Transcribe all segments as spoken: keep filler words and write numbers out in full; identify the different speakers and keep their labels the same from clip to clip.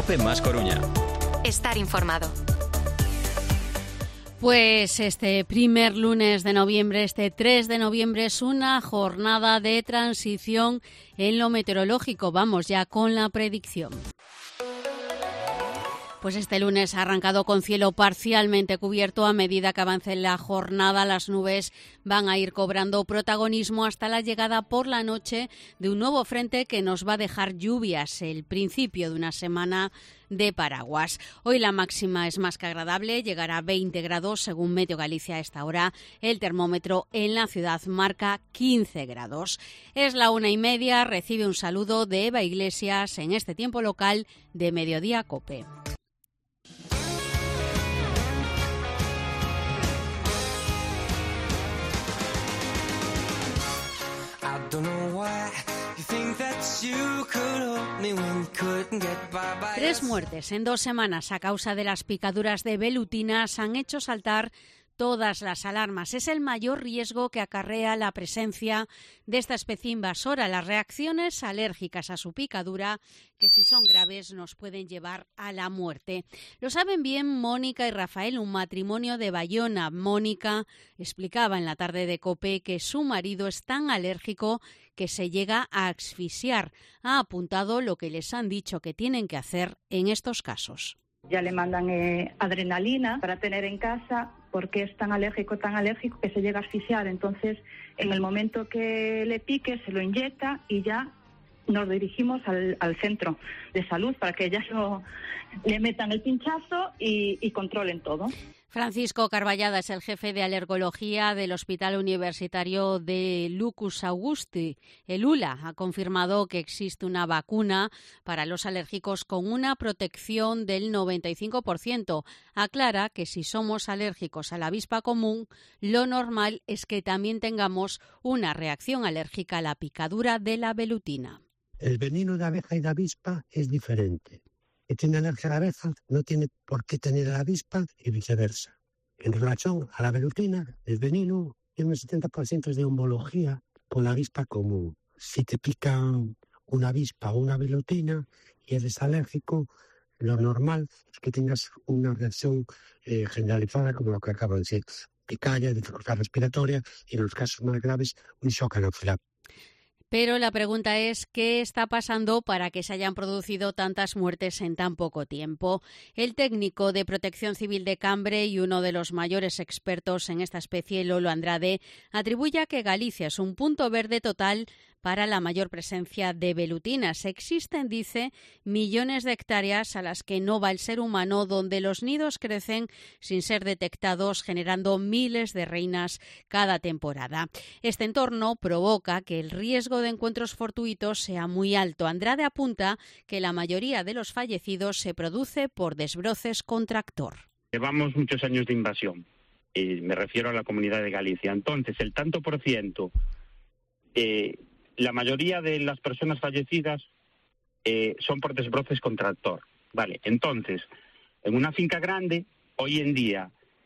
Speaker 1: COPE más Coruña.
Speaker 2: Estar informado.
Speaker 3: Pues este primer lunes de noviembre, este tres de noviembre, es una jornada de transición en lo meteorológico. Vamos ya con la predicción. Pues este lunes ha arrancado con cielo parcialmente cubierto. A medida que avance la jornada, las nubes van a ir cobrando protagonismo hasta la llegada por la noche de un nuevo frente que nos va a dejar lluvias, el principio de una semana de paraguas. Hoy la máxima es más que agradable, llegará a veinte grados, según Meteo Galicia a esta hora. El termómetro en la ciudad marca quince grados. Es la una y media, recibe un saludo de Eva Iglesias en este tiempo local de Mediodía COPE. Tres muertes en dos semanas a causa de las picaduras de velutinas han hecho saltar todas las alarmas. Es el mayor riesgo que acarrea la presencia de esta especie invasora. Las reacciones alérgicas a su picadura, que si son graves nos pueden llevar a la muerte. Lo saben bien Mónica y Rafael, un matrimonio de Bayona. Mónica explicaba en la tarde de COPE que su marido es tan alérgico que se llega a asfixiar. Ha apuntado lo que les han dicho que tienen que hacer en estos casos.
Speaker 4: Ya le mandan eh, adrenalina para tener en casa porque es tan alérgico, tan alérgico que se llega a asfixiar. Entonces, en el momento que le pique, se lo inyecta y ya nos dirigimos al, al centro de salud para que ya lo, le metan el pinchazo y, y controlen todo.
Speaker 3: Francisco Carballada es el jefe de alergología del Hospital Universitario de Lucus Augusti. El U L A ha confirmado que existe una vacuna para los alérgicos con una protección del noventa y cinco por ciento. Aclara que si somos alérgicos a la avispa común, lo normal es que también tengamos una reacción alérgica a la picadura de la velutina.
Speaker 5: El veneno de abeja y de avispa es diferente. Que tiene alergia a la abeja no tiene por qué tener a la avispa y viceversa. En relación a la velutina, el veneno tiene un setenta por ciento de homología con la avispa común. Si te pica una avispa o una velutina y eres alérgico, lo normal es que tengas una reacción eh, generalizada como lo que acabo de decir, picalla, dificultad respiratoria y en los casos más graves un shock anafiláctico.
Speaker 3: Pero la pregunta es, ¿qué está pasando para que se hayan producido tantas muertes en tan poco tiempo? El técnico de Protección Civil de Cambre y uno de los mayores expertos en esta especie, Lolo Andrade, atribuye a que Galicia es un punto verde total para la mayor presencia de velutinas. Existen, dice, millones de hectáreas a las que no va el ser humano, donde los nidos crecen sin ser detectados, generando miles de reinas cada temporada. Este entorno provoca que el riesgo de encuentros fortuitos sea muy alto. Andrade apunta que la mayoría de los fallecidos se produce por desbroces con tractor.
Speaker 6: Llevamos muchos años de invasión, y me refiero a la Comunidad de Galicia. Entonces, el tanto por ciento... Eh, La mayoría de las personas fallecidas eh, son por desbroces con tractor. Vale, entonces, en una finca grande, hoy en día,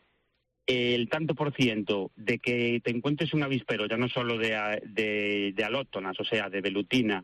Speaker 6: eh, el tanto por ciento de que te encuentres un avispero, ya no solo de, de, de alóctonas, o sea, de velutina,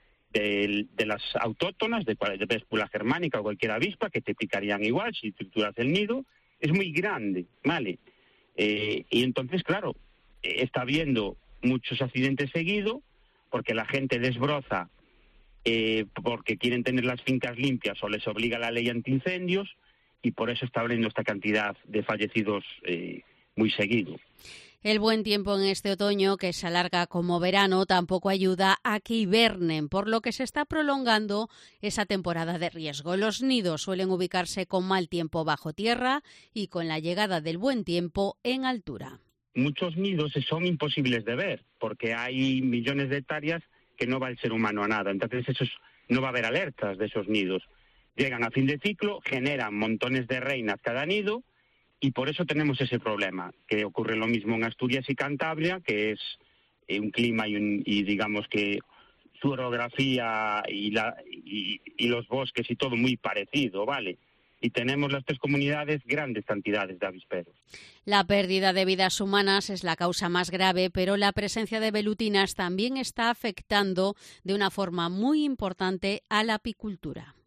Speaker 6: de, de las autóctonas, de, de Véspula germánica o cualquier avispa, que te picarían igual si trituras el nido, es muy grande, ¿vale? Eh, y entonces, claro, eh, está habiendo muchos accidentes seguidos, porque la gente desbroza eh, porque quieren tener las fincas limpias o les obliga la ley antiincendios y por eso está habiendo esta cantidad de fallecidos eh, muy seguido.
Speaker 3: El buen tiempo en este otoño, que se alarga como verano, tampoco ayuda a que hibernen, por lo que se está prolongando esa temporada de riesgo. Los nidos suelen ubicarse con mal tiempo bajo tierra y con la llegada del buen tiempo en altura.
Speaker 6: Muchos nidos son imposibles de ver, porque hay millones de hectáreas que no va el ser humano a nada. Entonces esos, no va a haber alertas de esos nidos. Llegan a fin de ciclo, generan montones de reinas cada nido y por eso tenemos ese problema, que ocurre lo mismo en Asturias y Cantabria, que es un clima y, un, y digamos que su orografía y, la, y, y los bosques y todo muy parecido, ¿vale? Y tenemos las tres comunidades grandes cantidades de avisperos.
Speaker 3: La pérdida de vidas humanas es la causa más grave, pero la presencia de velutinas también está afectando de una forma muy importante a la apicultura.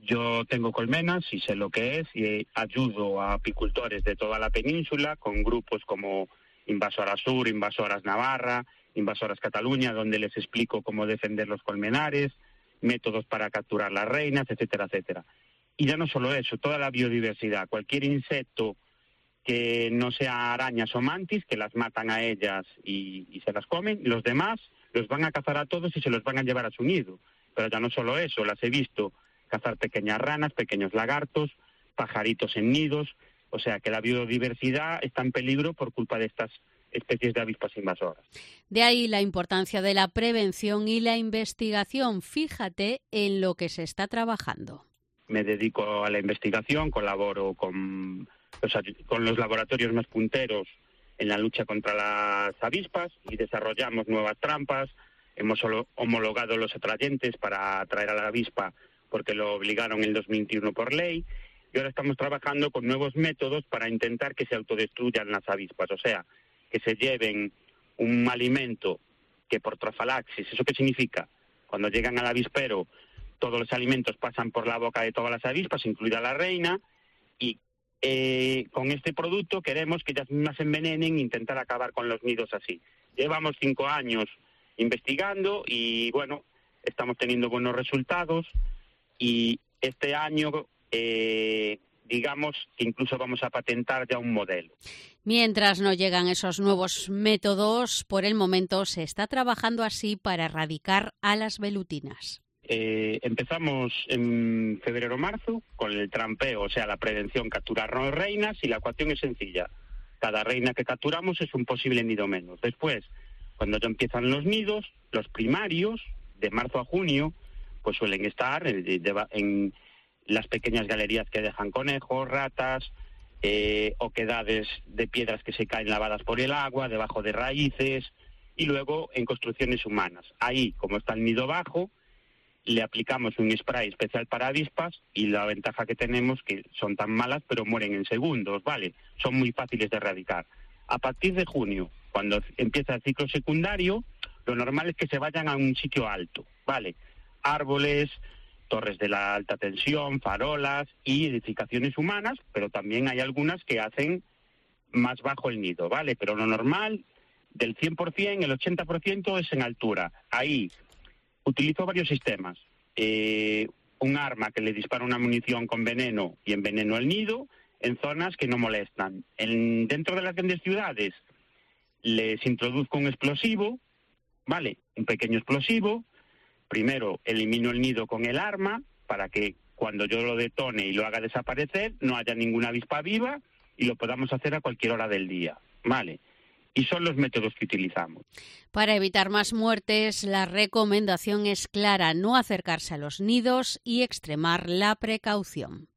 Speaker 6: Yo tengo colmenas y sé lo que es y ayudo a apicultores de toda la península con grupos como Invasoras Sur, Invasoras Navarra, Invasoras Cataluña, donde les explico cómo defender los colmenares, métodos para capturar las reinas, etcétera, etcétera. Y ya no solo eso, toda la biodiversidad, cualquier insecto que no sea arañas o mantis, que las matan a ellas y, y se las comen, los demás los van a cazar a todos y se los van a llevar a su nido. Pero ya no solo eso, las he visto cazar pequeñas ranas, pequeños lagartos, pajaritos en nidos, o sea que la biodiversidad está en peligro por culpa de estas especies de avispas invasoras.
Speaker 3: De ahí la importancia de la prevención y la investigación. Fíjate en lo que se está trabajando.
Speaker 6: Me dedico a la investigación, colaboro con los, con los laboratorios más punteros en la lucha contra las avispas y desarrollamos nuevas trampas. Hemos homologado los atrayentes para atraer a la avispa porque lo obligaron en el dos mil veintiuno por ley. Y ahora estamos trabajando con nuevos métodos para intentar que se autodestruyan las avispas, o sea, que se lleven un alimento que por trofalaxis, ¿eso qué significa? Cuando llegan al avispero, todos los alimentos pasan por la boca de todas las avispas, incluida la reina, y eh, con este producto queremos que ellas mismas se envenenen e intentar acabar con los nidos así. Llevamos cinco años investigando y, bueno, estamos teniendo buenos resultados y este año... Eh, digamos que incluso vamos a patentar ya un modelo.
Speaker 3: Mientras no llegan esos nuevos métodos, por el momento se está trabajando así para erradicar a las velutinas.
Speaker 6: Eh, empezamos en febrero-marzo con el trampeo, o sea, la prevención, capturar reinas, y la ecuación es sencilla. Cada reina que capturamos es un posible nido menos. Después, cuando ya empiezan los nidos, los primarios, de marzo a junio, pues suelen estar en... en las pequeñas galerías que dejan conejos, ratas, eh, oquedades de piedras que se caen lavadas por el agua, debajo de raíces, y luego en construcciones humanas. Ahí, como está el nido bajo, le aplicamos un spray especial para avispas y la ventaja que tenemos que son tan malas pero mueren en segundos, ¿vale? Son muy fáciles de erradicar. A partir de junio, cuando empieza el ciclo secundario, lo normal es que se vayan a un sitio alto, ¿vale? Árboles, torres de la alta tensión, farolas y edificaciones humanas, pero también hay algunas que hacen más bajo el nido, ¿vale? Pero lo normal, del cien por ciento, el ochenta por ciento es en altura. Ahí utilizo varios sistemas. Eh, un arma que le dispara una munición con veneno y enveneno el nido en zonas que no molestan. En, dentro de las grandes ciudades les introduzco un explosivo, ¿vale? Un pequeño explosivo. Primero elimino el nido con el arma para que cuando yo lo detone y lo haga desaparecer no haya ninguna avispa viva y lo podamos hacer a cualquier hora del día, ¿vale? Y son los métodos que utilizamos.
Speaker 3: Para evitar más muertes, la recomendación es clara: no acercarse a los nidos y extremar la precaución.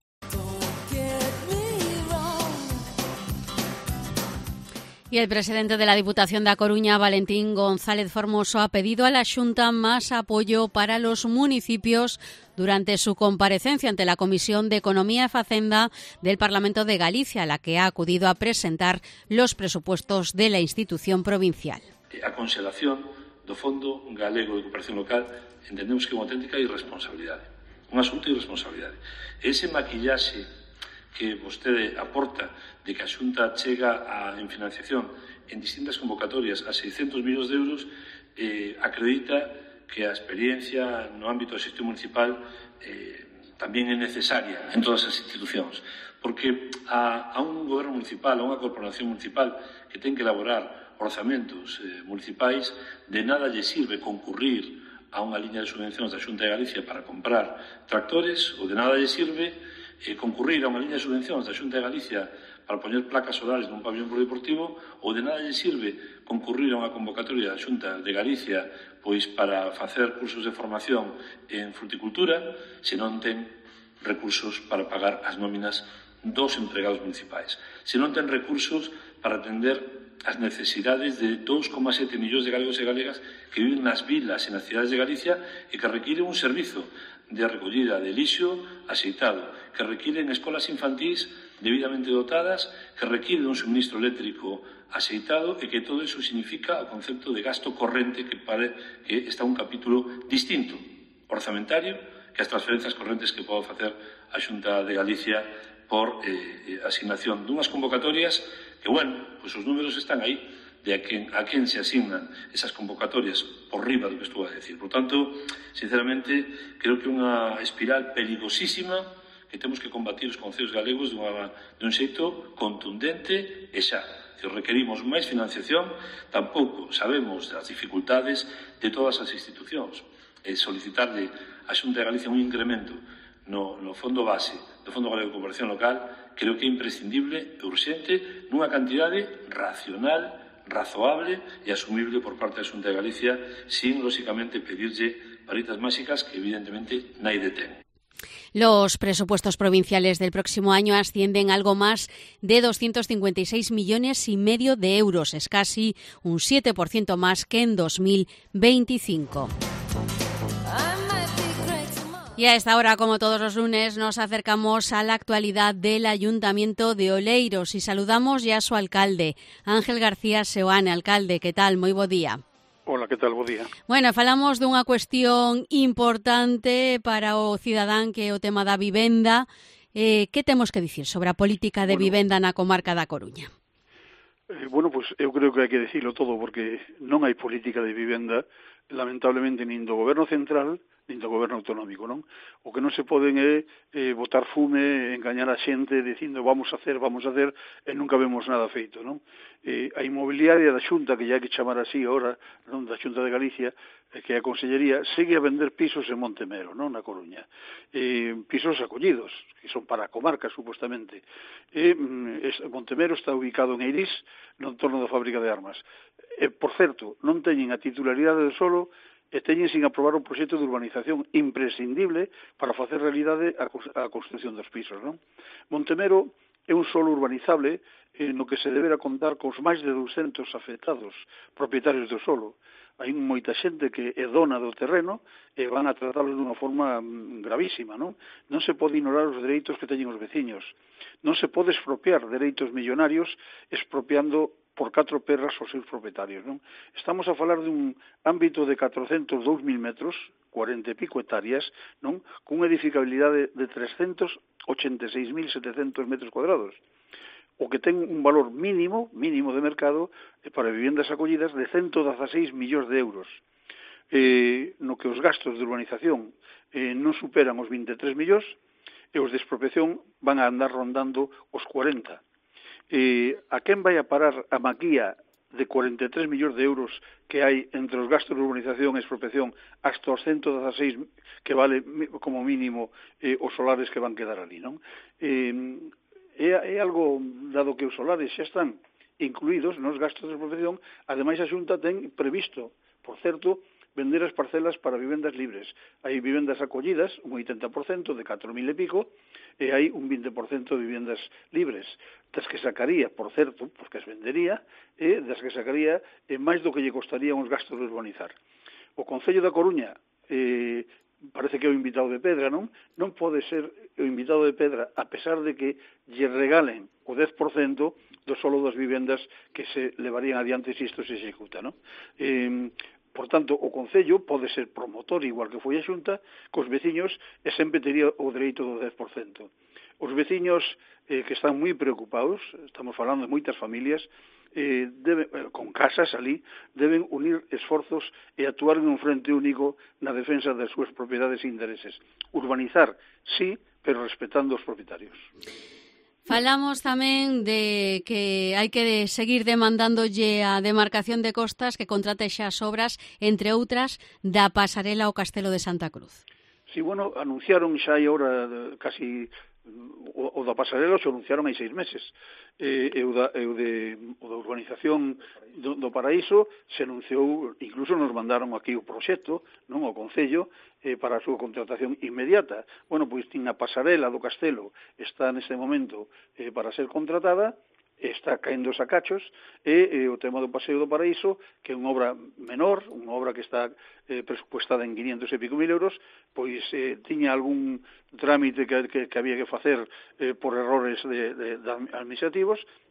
Speaker 3: Y el presidente de la Diputación de A Coruña, Valentín González Formoso, ha pedido a la Xunta más apoyo para los municipios durante su comparecencia ante la Comisión de Economía y Facenda del Parlamento de Galicia, a la que ha acudido a presentar los presupuestos de la institución provincial.
Speaker 1: A conxelación do Fondo Galego de Cooperación Local entendemos que é unha auténtica irresponsabilidade, un asunto de irresponsabilidade. Ese maquillaxe que vostede aporta de que a Xunta chega a, en financiación en distintas convocatorias a seiscentos millóns de euros, eh, acredita que a experiencia no ámbito da xestión municipal eh, tamén é necesaria en todas as institucións. Porque a, a un goberno municipal, a unha corporación municipal que ten que elaborar orzamentos eh, municipais, de nada lle sirve concurrir a unha liña de subvencións da Xunta de Galicia para comprar tractores, ou de nada lle sirve eh, concurrir a unha liña de subvencións da Xunta de Galicia para poñer placas solares nun pabellón polideportivo, ou de nada lle sirve concurrir a unha convocatoria da Xunta de Galicia pois para facer cursos de formación en fruticultura, se non ten recursos para pagar as nóminas dos empregados municipais, se non ten recursos para atender as necesidades de dous coma sete millóns de galegos e galegas que viven nas vilas e nas cidades de Galicia e que requiren un servizo de recollida de lixo axeitado, que requiren escolas infantís debidamente dotadas, que requiren un suministro eléctrico axeitado e que todo iso significa o concepto de gasto corrente que, pare, que está un capítulo distinto, orzamentario, que as transferencias correntes que pode facer a Xunta de Galicia por eh, asignación dunhas convocatorias que, bueno, pois os números están aí de a quen, a quen se asignan esas convocatorias por riba do que estou a decir. Por tanto, sinceramente, creo que é unha espiral perigosísima que temos que combatir os concellos galegos dunha, dun xeito contundente e xa. Se requerimos máis financiación, tampouco sabemos das dificultades de todas as institucións. E solicitarle a Xunta de Galicia un incremento no, no fondo base do Fondo Galego de Cooperación Local creo que é imprescindible e urxente nunha cantidade racional, razoable e asumible por parte da Xunta de Galicia sin, lóxicamente, pedirlle varitas máxicas que, evidentemente, naide ten.
Speaker 3: Los presupuestos provinciales del próximo año ascienden a algo más de doscientos cincuenta y seis millones y medio de euros. Es casi un siete por ciento más que en dos mil veinticinco. Y a esta hora, como todos los lunes, nos acercamos a la actualidad del Ayuntamiento de Oleiros y saludamos ya a su alcalde, Ángel García Seoane. Alcalde, ¿qué tal? Moi bo día.
Speaker 2: Hola, que tal? Bo día.
Speaker 3: Bueno, falamos dunha cuestión importante para o cidadán que é o tema da vivenda. Eh, que temos que dicir sobre a política de bueno, vivenda na comarca da Coruña?
Speaker 2: Eh, bueno, pues eu creo que hai que dicilo todo porque non hai política de vivenda, lamentablemente, nin do goberno central nin do goberno autonómico, non? O que non se poden é eh, botar fume, engañar a xente dicindo vamos a hacer, vamos a hacer, e nunca vemos nada feito, non? Eh, a inmobiliaria da Xunta, que ya hai que chamar así ahora, non, da Xunta de Galicia, eh, que é a Consellería, segue a vender pisos en Montemero, non, na Coruña. Eh, pisos acollidos, que son para a comarca, supostamente. E eh, Montemero está ubicado en Eirís, no entorno da fábrica de armas. Eh, por certo, non teñen a titularidade do solo e teñen sin aprobar un proxecto de urbanización imprescindible para facer realidade a construción dos pisos, non? Montemero é un solo urbanizable eh, no que se debera contar cos máis de ducentos afectados propietarios do solo. Hai moita xente que é dona do terreno e van a tratarlos dunha forma gravísima, non? Non se pode ignorar os dereitos que teñen os veciños. Non se pode expropiar dereitos millonarios expropiando por catro perras os seus propietarios, non? Estamos a falar dun ámbito de catrocentos e dous mil metros, cuarenta e pico hectáreas, non? Cunha edificabilidade de trescentos ochenta e seis mil setecentos metros cuadrados, o que ten un valor mínimo, mínimo de mercado, para viviendas acollidas de ciento dieciséis millóns de euros, eh, no que os gastos de urbanización eh, non superan os vinte e tres millóns e os de expropiación van a andar rondando os cuarenta. Eh, a quen vai a parar a maquía de cuarenta e tres millóns de euros que hai entre os gastos de urbanización e expropiación hasta os ciento dieciséis que vale como mínimo eh, os solares que van quedar ali, non? Eh, é, é algo, dado que os solares xa están incluídos nos gastos de expropiación, ademais a Xunta ten previsto, por certo, vender as parcelas para vivendas libres. Hai vivendas acollidas, un oitenta por cento de catro mil e pico, e hai un vinte por cento de vivendas libres, das que sacaría, por certo, porque as vendería, e das que sacaría e máis do que lle costaría uns gastos de urbanizar. O Concello da Coruña, eh, parece que é o invitado de pedra, non? Non pode ser o invitado de pedra, a pesar de que lle regalen o dez por cento do solo das vivendas que se levarían adiante se isto se executa, non? Eh, Por tanto, o Concello pode ser promotor, igual que foi a Xunta, cos veciños e sempre tería o dereito do dez por cento. Os veciños eh, que están moi preocupados, estamos falando de moitas familias, eh, debe, eh, con casas ali, deben unir esforzos e actuar en un frente único na defensa das súas propiedades e intereses. Urbanizar, sí, pero respetando os propietarios.
Speaker 3: Falamos tamén de que hai que seguir demandándolle a demarcación de costas que contrate xa as obras, entre outras, da pasarela ao Castelo de Santa Cruz.
Speaker 2: Sí, bueno, anunciaron xa hai ahora casi o, o da pasarela, se anunciaron hai seis meses. E, e, o, da, e o, de, o da urbanización do, do Paraíso se anunciou, incluso nos mandaron aquí o proxecto, non, o Concello, eh, para a súa contratación inmediata. Bueno, pois tin a pasarela do Castelo está neste momento eh, para ser contratada, está caendo os acachos, e, e o tema do Paseo do Paraíso, que é unha obra menor, unha obra que está eh, presupuestada en quinientos e pico mil euros, pois eh, tiña algún trámite que, que, que había que facer eh, por errores de, de, de administrativos,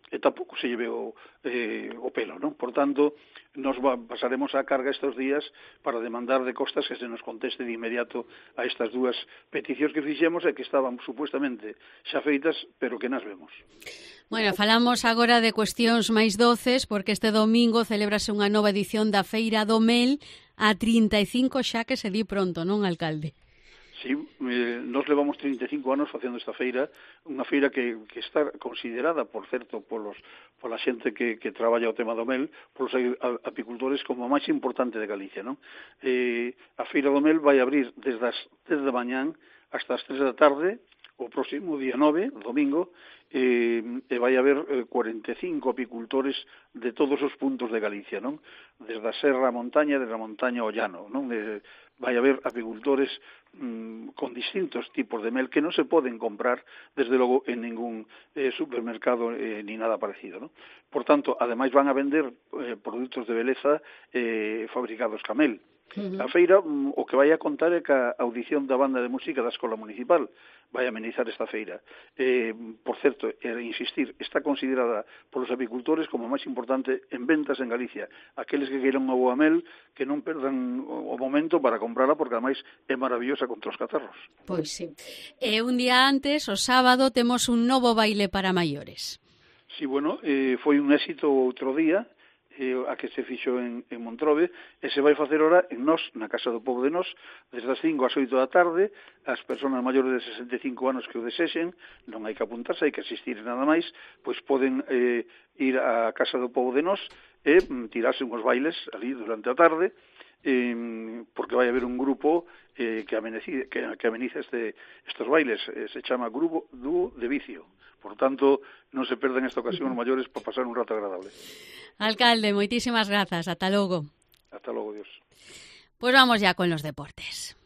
Speaker 2: e tampouco se lleve o, eh, o pelo, non? Por tanto, nos va, pasaremos a carga estes días para demandar de Costas que se nos conteste de inmediato a estas dúas peticións que fixemos e que estaban supuestamente xa feitas, pero que nas vemos.
Speaker 3: Bueno, falamos agora de cuestións máis doces, porque este domingo celébrase unha nova edición da Feira do Mel, a trinta e cinco xa que se di pronto, non, alcalde?
Speaker 2: Sí, eh, nos levamos trinta e cinco anos facendo esta feira, unha feira que, que está considerada, por certo, polos, pola xente que, que traballa o tema do mel, polos apicultores como a máis importante de Galicia, non? Eh, a feira do mel vai abrir desde as dez da mañán hasta as tres da tarde, o próximo día nove, domingo, eh, e vai haber eh, cuarenta e cinco apicultores de todos os puntos de Galicia, non? Desde a serra a montaña, desde a montaña ao llano, non? De, vai haber apicultores mmm, con distintos tipos de mel que non se poden comprar, desde logo, en ningún eh, supermercado eh, ni nada parecido, non? Por tanto, ademais van a vender eh, produtos de beleza eh, fabricados ca mel. Uh-huh. A feira, o que vai a contar é que a audición da banda de música da Escola Municipal vai amenizar esta feira. Eh, por certo, é insistir, está considerada polos apicultores como a máis importante en ventas en Galicia. Aqueles que queiran unha boa mel, que non perdan o momento para comprala, porque ademais é maravillosa contra os catarros.
Speaker 3: Pois sí. E un día antes, o sábado, temos un novo baile para maiores.
Speaker 2: Sí, bueno, eh, foi un éxito outro día, eh, a que se fixo en, en Montrobe, e se vai facer ora en Nós, na Casa do Pobo de Nós, desde as cinco ás oito da tarde. As persoas maiores de sesenta e cinco anos que o desexen, non hai que apuntarse, hai que asistir nada máis, pois poden eh, ir á Casa do Pobo de Nós e mm, tirarse uns bailes ali durante a tarde, eh, porque vai haber un grupo eh, que, ameneci, que, que ameniza este, estos bailes, eh, se chama Grupo Dúo de Vicio. Por tanto, non se perdan esta ocasión os maiores para pasar un rato agradable.
Speaker 3: Alcalde, moitísimas grazas. Ata logo.
Speaker 2: Hasta logo, Dios.
Speaker 3: Pues vamos ya con los deportes.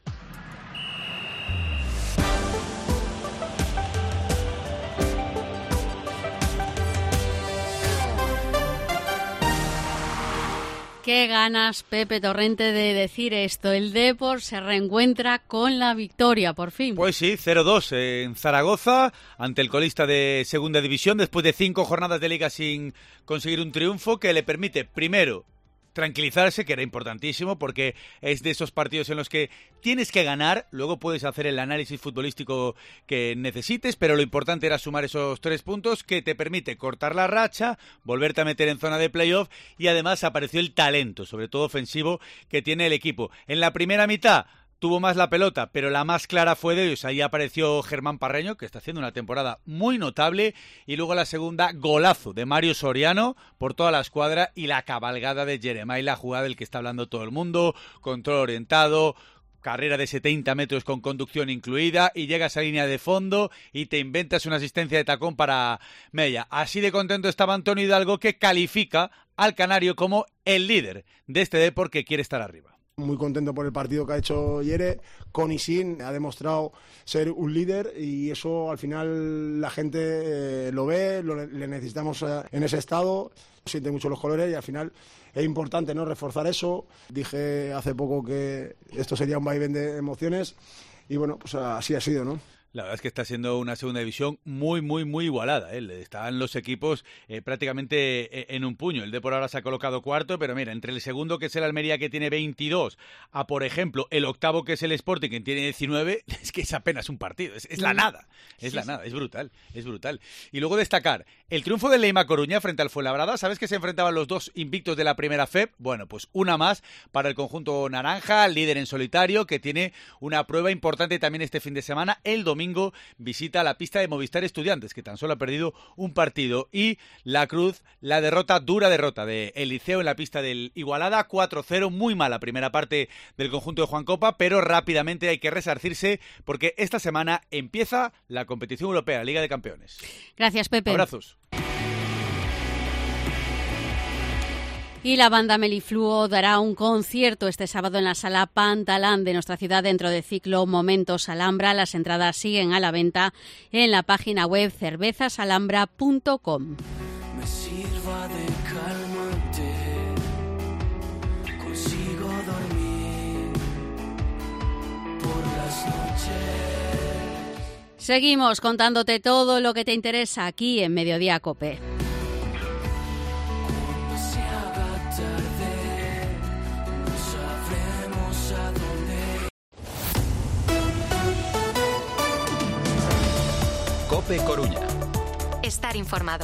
Speaker 3: Qué ganas, Pepe Torrente, de decir esto. El Depor se reencuentra con la victoria, por fin.
Speaker 7: Pues sí, cero dos en Zaragoza, ante el colista de Segunda División, después de cinco jornadas de Liga sin conseguir un triunfo que le permite, primero, tranquilizarse, que era importantísimo, porque es de esos partidos en los que tienes que ganar, luego puedes hacer el análisis futbolístico que necesites, pero lo importante era sumar esos tres puntos que te permite cortar la racha, volverte a meter en zona de playoff, y además apareció el talento, sobre todo ofensivo, que tiene el equipo. En la primera mitad tuvo más la pelota, pero la más clara fue de ellos. Ahí apareció Germán Parreño, que está haciendo una temporada muy notable. Y luego la segunda, golazo de Mario Soriano por toda la escuadra. Y la cabalgada de Jeremai, la jugada del que está hablando todo el mundo. Control orientado, carrera de setenta metros con conducción incluida. Y llegas a línea de fondo y te inventas una asistencia de tacón para Mella. Así de contento estaba Antonio Hidalgo, que califica al canario como el líder de este deporte que quiere estar arriba.
Speaker 8: Muy contento por el partido que ha hecho Yere, con y sin, ha demostrado ser un líder y eso al final la gente eh, lo ve, lo, le necesitamos eh, en ese estado, siente mucho los colores y al final es importante, ¿no?, reforzar eso. Dije hace poco que esto sería un vaivén de emociones y bueno, pues así ha sido, ¿no?
Speaker 7: La verdad es que está siendo una segunda división muy, muy, muy igualada, ¿eh? Están los equipos eh, prácticamente en un puño. El Depor ahora se ha colocado cuarto, pero mira, entre el segundo, que es el Almería, que tiene veintidós, a, por ejemplo, el octavo, que es el Sporting, que tiene diecinueve, es que es apenas un partido, es, es la nada, es sí, la sí. nada, es brutal, es brutal. Y luego destacar el triunfo del Leima Coruña frente al Fuenlabrada. ¿Sabes que se enfrentaban los dos invictos de la primera F E P? Bueno, pues una más para el conjunto naranja, líder en solitario, que tiene una prueba importante también este fin de semana, el domingo. Domingo visita la pista de Movistar Estudiantes, que tan solo ha perdido un partido, y la Cruz, la derrota, dura derrota de El Liceo en la pista del Igualada, cuatro cero, muy mala primera parte del conjunto de Juan Copa, pero rápidamente hay que resarcirse porque esta semana empieza la competición europea, la Liga de Campeones.
Speaker 3: Gracias, Pepe.
Speaker 7: Abrazos.
Speaker 3: Y la banda Melifluo dará un concierto este sábado en la Sala Pantalán de nuestra ciudad dentro del ciclo Momentos Alhambra. Las entradas siguen a la venta en la página web cervezas alhambra punto com.
Speaker 9: Me sirva de calmante, consigo dormir por las noches.
Speaker 3: Seguimos contándote todo lo que te interesa aquí en Mediodía COPE.
Speaker 10: COPE Coruña.
Speaker 11: Estar informado.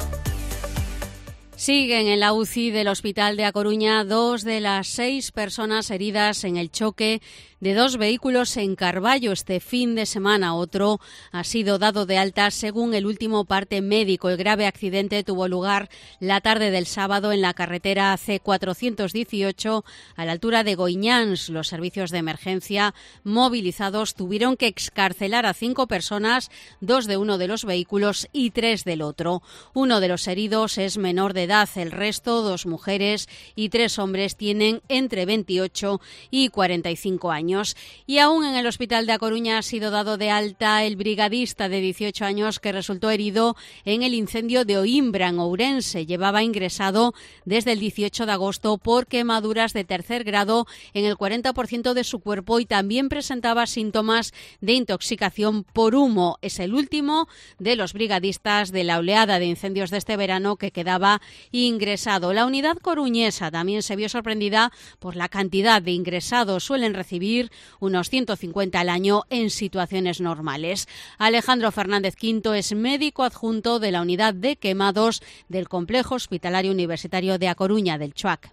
Speaker 3: Siguen en la U C I del Hospital de A Coruña dos de las seis personas heridas en el choque de dos vehículos en Carballo este fin de semana. Otro ha sido dado de alta según el último parte médico. El grave accidente tuvo lugar la tarde del sábado en la carretera C cuatrocientos dieciocho a la altura de Goiñáns. Los servicios de emergencia movilizados tuvieron que excarcelar a cinco personas, dos de uno de los vehículos y tres del otro. Uno de los heridos es menor de edad, el resto, dos mujeres y tres hombres, tienen entre veintiocho y cuarenta y cinco años. Y aún en el Hospital de A Coruña ha sido dado de alta el brigadista de dieciocho años que resultó herido en el incendio de Oimbra, en Ourense. Llevaba ingresado desde el dieciocho de agosto por quemaduras de tercer grado en el cuarenta por ciento de su cuerpo y también presentaba síntomas de intoxicación por humo. Es el último de los brigadistas de la oleada de incendios de este verano que quedaba ingresado. La unidad coruñesa también se vio sorprendida por la cantidad de ingresados. Suelen recibir unos ciento cincuenta al año en situaciones normales. Alejandro Fernández Quinto es médico adjunto de la unidad de quemados del Complejo Hospitalario Universitario de A Coruña, del CHUAC.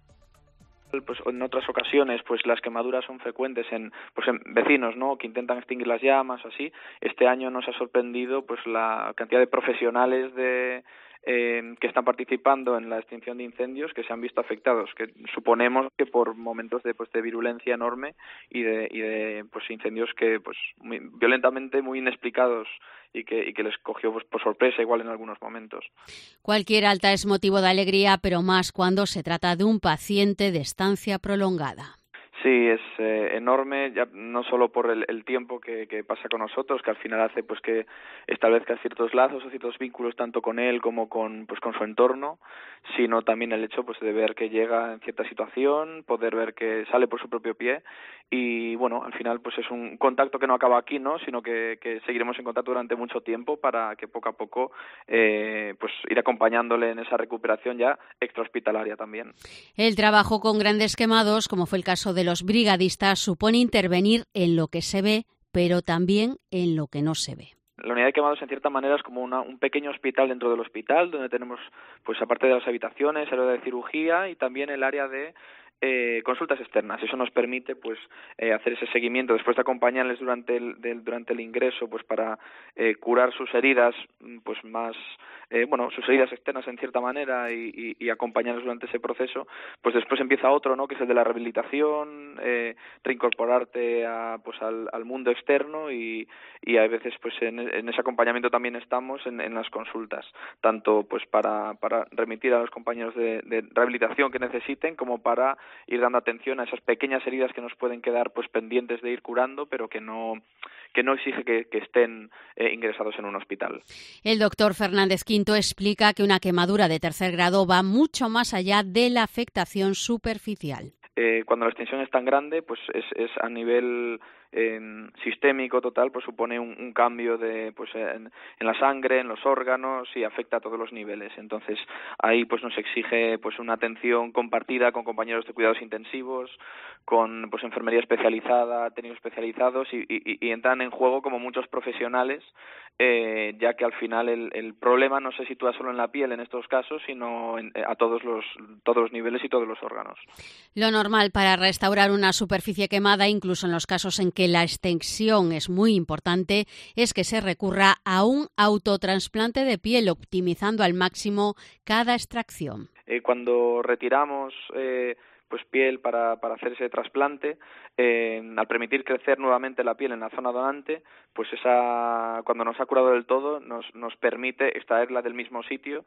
Speaker 12: Pues en otras ocasiones pues las quemaduras son frecuentes en pues en vecinos, ¿no?, que intentan extinguir las llamas, así. Este año nos ha sorprendido pues la cantidad de profesionales de Eh, que están participando en la extinción de incendios que se han visto afectados, que suponemos que por momentos de pues de virulencia enorme y de y de pues incendios que pues muy violentamente muy inexplicados y que y que les cogió pues por sorpresa igual en algunos momentos.
Speaker 3: Cualquier alta es motivo de alegría, pero más cuando se trata de un paciente de estancia prolongada.
Speaker 12: Sí, es eh, enorme, ya no solo por el, el tiempo que, que pasa con nosotros, que al final hace pues que establezca ciertos lazos o ciertos vínculos tanto con él como con pues con su entorno, sino también el hecho pues de ver que llega en cierta situación, poder ver que sale por su propio pie y bueno, al final pues es un contacto que no acaba aquí, ¿no?, sino que, que seguiremos en contacto durante mucho tiempo para que poco a poco eh, pues ir acompañándole en esa recuperación ya extrahospitalaria también.
Speaker 3: El trabajo con grandes quemados, como fue el caso de los brigadistas, supone intervenir en lo que se ve, pero también en lo que no se ve.
Speaker 12: La unidad de quemados en cierta manera es como una, un pequeño hospital dentro del hospital, donde tenemos, pues aparte de las habitaciones, el área de cirugía y también el área de Eh, consultas externas. Eso nos permite pues eh, hacer ese seguimiento después de acompañarles durante el del, durante el ingreso pues para eh, curar sus heridas pues más eh, bueno sus heridas externas en cierta manera y, y, y acompañarles durante ese proceso. Pues después empieza otro, ¿no?, que es el de la rehabilitación, eh, reincorporarte a pues al, al mundo externo y, y a veces pues en, en ese acompañamiento también estamos en, en las consultas, tanto pues para para remitir a los compañeros de, de rehabilitación que necesiten como para ir dando atención a esas pequeñas heridas que nos pueden quedar pues pendientes de ir curando, pero que no que no exige que, que estén eh, ingresados en un hospital.
Speaker 3: El doctor Fernández Quinto explica que una quemadura de tercer grado va mucho más allá de la afectación superficial.
Speaker 12: Eh, cuando la extensión es tan grande, pues es, es a nivel eh, sistémico total, pues supone un, un cambio de pues en, en la sangre, en los órganos y afecta a todos los niveles. Entonces ahí pues nos exige pues una atención compartida con compañeros de cuidados intensivos, con pues enfermería especializada, técnicos especializados y, y, y entran en juego como muchos profesionales, eh, ya que al final el, el problema no se sitúa solo en la piel en estos casos, sino en, a todos los todos los niveles y todos los órganos.
Speaker 3: Lo normal para restaurar una superficie quemada, incluso en los casos en que la extensión es muy importante, es que se recurra a un autotrasplante de piel, optimizando al máximo cada extracción.
Speaker 12: Eh, cuando retiramos eh, pues piel para, para hacer ese trasplante, eh, al permitir crecer nuevamente la piel en la zona donante, pues esa cuando nos ha curado del todo nos nos permite extraerla del mismo sitio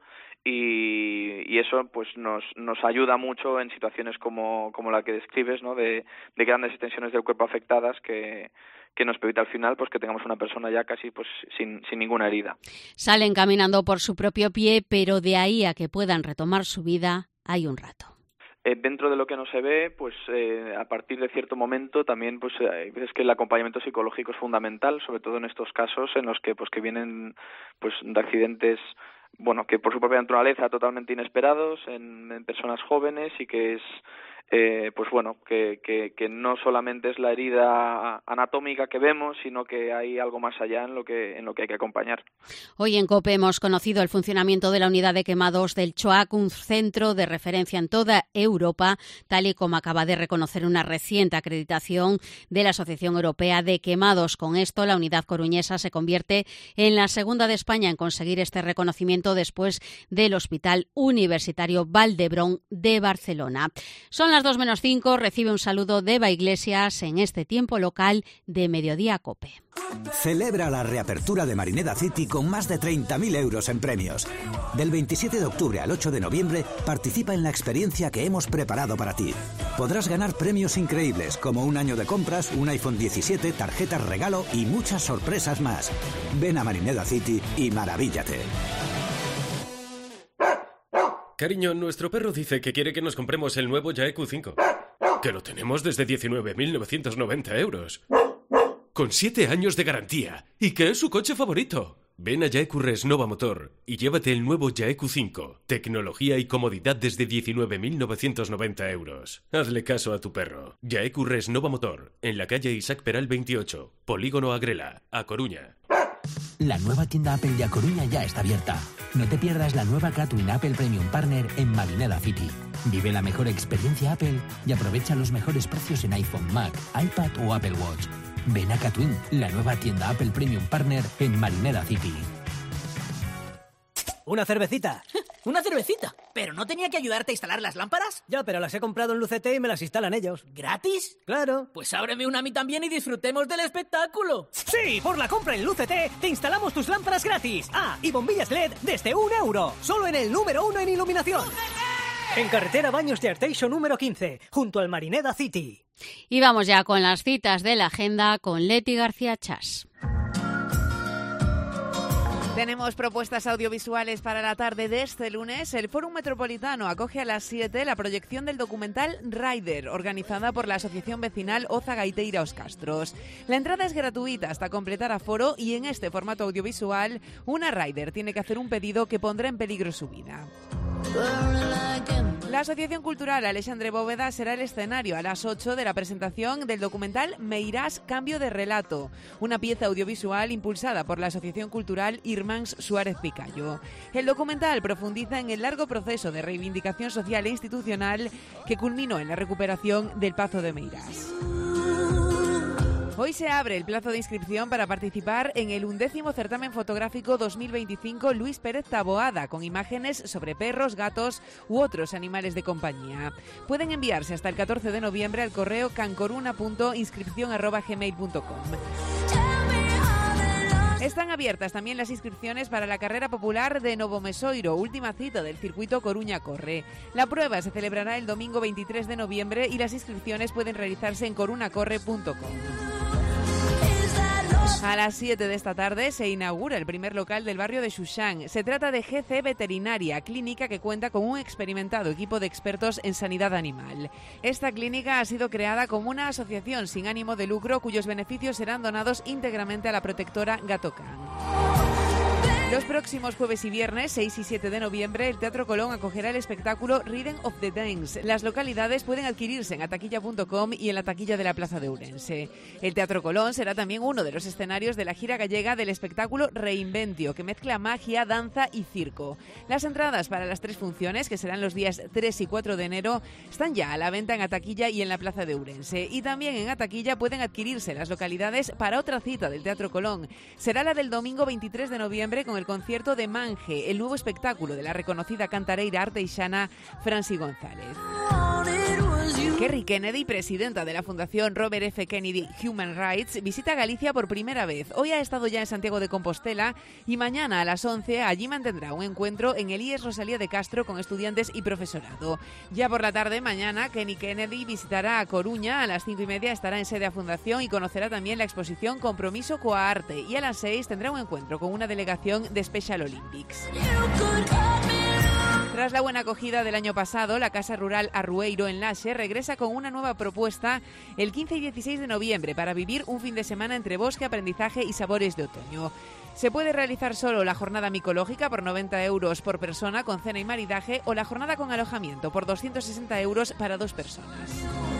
Speaker 12: y, y eso pues nos nos ayuda mucho en situaciones como como la que describes, ¿no?, de, de grandes extensiones del cuerpo afectadas que que nos permite al final pues que tengamos una persona ya casi pues sin sin ninguna herida.
Speaker 3: Salen caminando por su propio pie, pero de ahí a que puedan retomar su vida hay un rato.
Speaker 12: Eh, dentro de lo que no se ve, pues eh, a partir de cierto momento también pues hay veces que el acompañamiento psicológico es fundamental, sobre todo en estos casos en los que pues que vienen pues de accidentes bueno que por su propia naturaleza totalmente inesperados en, en personas jóvenes y que es eh, pues bueno, que, que, que no solamente es la herida anatómica que vemos, sino que hay algo más allá en lo que, en lo que hay que acompañar.
Speaker 3: Hoy en COPE hemos conocido el funcionamiento de la unidad de quemados del CHOAC, un centro de referencia en toda Europa, tal y como acaba de reconocer una reciente acreditación de la Asociación Europea de Quemados. Con esto, la unidad coruñesa se convierte en la segunda de España en conseguir este reconocimiento después del Hospital Universitario Valdebrón de Barcelona. Son las dos menos cinco, recibe un saludo de Eva Iglesias en este tiempo local de Mediodía COPE.
Speaker 10: Celebra la reapertura de Marineda City con más de treinta mil euros en premios. Del veintisiete de octubre al ocho de noviembre, participa en la experiencia que hemos preparado para ti. Podrás ganar premios increíbles como un año de compras, un iPhone diecisiete, tarjetas regalo y muchas sorpresas más. Ven a Marineda City y maravíllate.
Speaker 13: Cariño, nuestro perro dice que quiere que nos compremos el nuevo Yaeku cinco. Que lo tenemos desde diecinueve mil novecientos noventa euros. Con siete años de garantía. Y que es su coche favorito. Ven a Yaeku Res Nova Motor y llévate el nuevo Yaeku cinco. Tecnología y comodidad desde diecinueve mil novecientos noventa euros. Hazle caso a tu perro. Yaeku Res Nova Motor. En la calle Isaac Peral veintiocho. Polígono Agrela. A Coruña.
Speaker 14: La nueva tienda Apple de A Coruña ya está abierta. No te pierdas la nueva Catwin Apple Premium Partner en Marineda City. Vive la mejor experiencia Apple y aprovecha los mejores precios en iPhone, Mac, iPad o Apple Watch. Ven a Catwin, la nueva tienda Apple Premium Partner en Marineda City.
Speaker 15: ¿Una cervecita?
Speaker 16: ¿Una cervecita? ¿Pero no tenía que ayudarte a instalar las lámparas?
Speaker 15: Ya, pero las he comprado en Lucete y me las instalan ellos.
Speaker 16: ¿Gratis?
Speaker 15: Claro.
Speaker 16: Pues ábreme una a mí también y disfrutemos del espectáculo.
Speaker 15: Sí, por la compra en Lucete te instalamos tus lámparas gratis. Ah, y bombillas L E D desde un euro. Solo en el número uno en iluminación. ¡Lucete! En carretera Baños de Arteixo número quince, junto al Marineda City.
Speaker 3: Y vamos ya con las citas de la agenda con Leti García Chas.
Speaker 17: Tenemos propuestas audiovisuales para la tarde de este lunes. El Fórum Metropolitano acoge a las siete la proyección del documental Rider, organizada por la Asociación Vecinal Oza Gaiteira Os Castros. La entrada es gratuita hasta completar aforo y en este formato audiovisual, una Rider tiene que hacer un pedido que pondrá en peligro su vida. La Asociación Cultural Alexandre Bóveda será el escenario a las ocho de la presentación del documental Me irás, cambio de relato, una pieza audiovisual impulsada por la Asociación Cultural Irmáns Suárez Picayo. El documental profundiza en el largo proceso de reivindicación social e institucional que culminó en la recuperación del Pazo de Meirás. Hoy se abre el plazo de inscripción para participar en el undécimo certamen fotográfico dos mil veinticinco Luis Pérez Taboada, con imágenes sobre perros, gatos u otros animales de compañía. Pueden enviarse hasta el catorce de noviembre al correo cancoruna punto inscripción arroba gmail punto com. Están abiertas también las inscripciones para la carrera popular de Novomesoiro, última cita del circuito Coruña Corre. La prueba se celebrará el domingo veintitrés de noviembre y las inscripciones pueden realizarse en corunacorre punto com. A las siete de esta tarde se inaugura el primer local del barrio de Xuxán. Se trata de G C Veterinaria, clínica que cuenta con un experimentado equipo de expertos en sanidad animal. Esta clínica ha sido creada como una asociación sin ánimo de lucro cuyos beneficios serán donados íntegramente a la protectora Gatocan. Los próximos jueves y viernes, seis y siete de noviembre, el Teatro Colón acogerá el espectáculo Rhythm of the Dance. Las localidades pueden adquirirse en ataquilla punto com y en la taquilla de la Plaza de Ourense. El Teatro Colón será también uno de los escenarios de la gira gallega del espectáculo Reinventio, que mezcla magia, danza y circo. Las entradas para las tres funciones, que serán los días tres y cuatro de enero, están ya a la venta en Ataquilla y en la Plaza de Ourense. Y también en Ataquilla pueden adquirirse las localidades para otra cita del Teatro Colón. Será la del domingo veintitrés de noviembre con el concierto de Mange, el nuevo espectáculo de la reconocida cantareira arteixana Franci González. Kerry Kennedy, presidenta de la Fundación Robert F. Kennedy Human Rights, visita Galicia por primera vez. Hoy ha estado ya en Santiago de Compostela y mañana a las once allí mantendrá un encuentro en el I E S Rosalía de Castro con estudiantes y profesorado. Ya por la tarde, mañana, Kenny Kennedy visitará a Coruña. A las cinco y media estará en sede a Fundación y conocerá también la exposición Compromiso coa Arte. Y a las seis tendrá un encuentro con una delegación de Special Olympics. Tras la buena acogida del año pasado, la Casa Rural Arrueiro en Laxe regresa con una nueva propuesta el quince y dieciséis de noviembre para vivir un fin de semana entre bosque, aprendizaje y sabores de otoño. Se puede realizar solo la jornada micológica por noventa euros por persona con cena y maridaje o la jornada con alojamiento por doscientos sesenta euros para dos personas.